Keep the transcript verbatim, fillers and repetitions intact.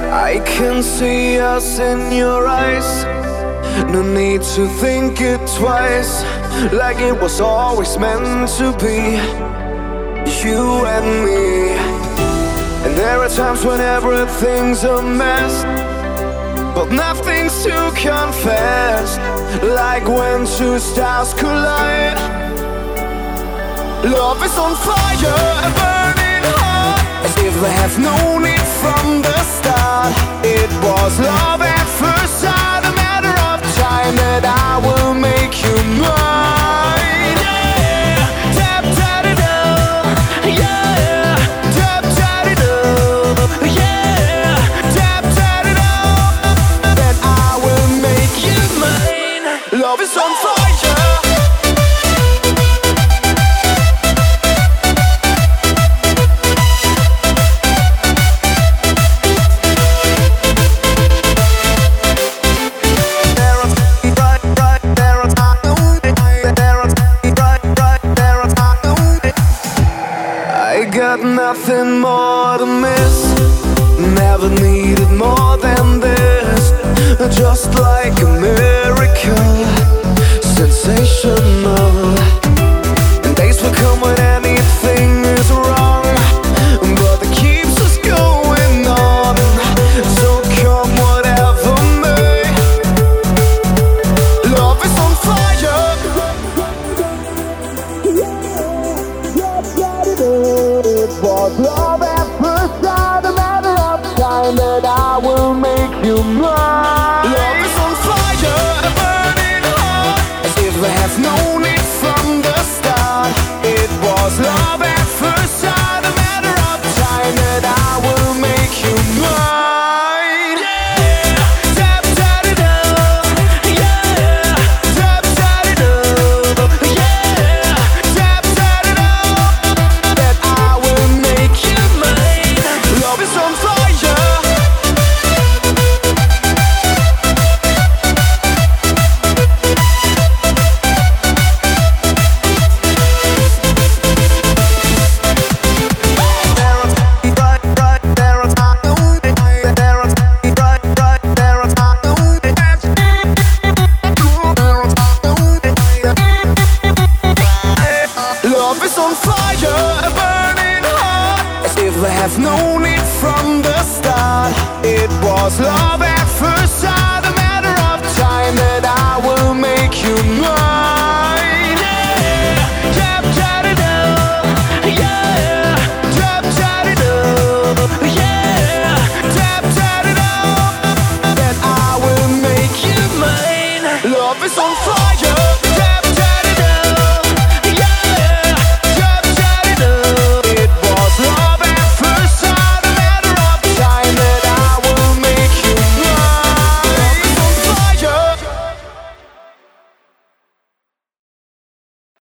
I can see us in your eyes. No need to think it twice. Like it was always meant to be, you and me. And there are times when everything's a mess, but nothing's to confess. Like when two stars collide. Love is on fire, burning hot, as if we have known it from the start. It was love at first sight, a matter of time that I will make you mine. Yeah, tap tap it up. Yeah, tap tap it up. Yeah, tap tap it up. That I will make you mine. Love is on fire. Got nothing more to miss. Never needed more than this. Just like a miracle, sensational. And days will come when anything is wrong, but it keeps us going on. So come whatever may, love is on fire. It was love at first sight, a matter of time that I will make you mine. Love is on fire, burning hot, as if we have known it from the start. It was love at first sight, a matter of time that I will make you mine. Yeah, tap tap it up. Yeah, tap tap it up. Yeah, tap tap it up. That I will make you mine. Love is on fire. Love is on fire, burning hot, as if we have known it from the start. It was love at first sight, a matter of time that I will make you mine. Yeah, tap tap it up. Yeah, tap tap it up. Yeah, tap tap it up. That I will make you mine. Love is on fire.